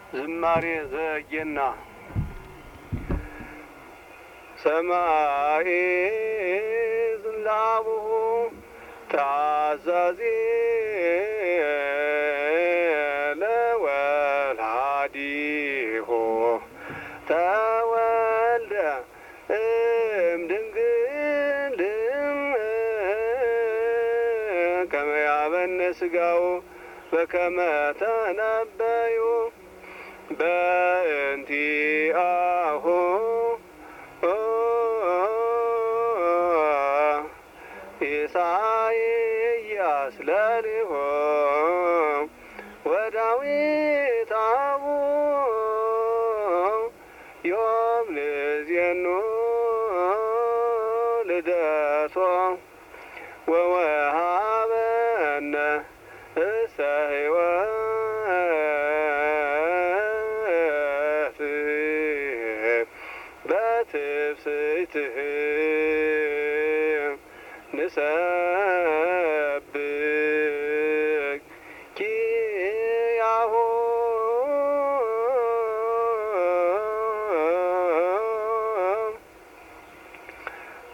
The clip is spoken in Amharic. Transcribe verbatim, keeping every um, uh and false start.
ዝማሬ ዘጌና ሰማይ ዝናቡሁ ታዛዜ ለወላዲሁ ተወልደ እምድንግል ከመ ያበነ ሥጋው በከመ ተነበዩ በእንቲአሁ ኢሳይያስ ለሊሆ ወዳዊት አቡሁ ዮም ንዜኑ ልደቶ ወወሃበነ እሰ ሕይወት በትፍስሕትህ ንሰ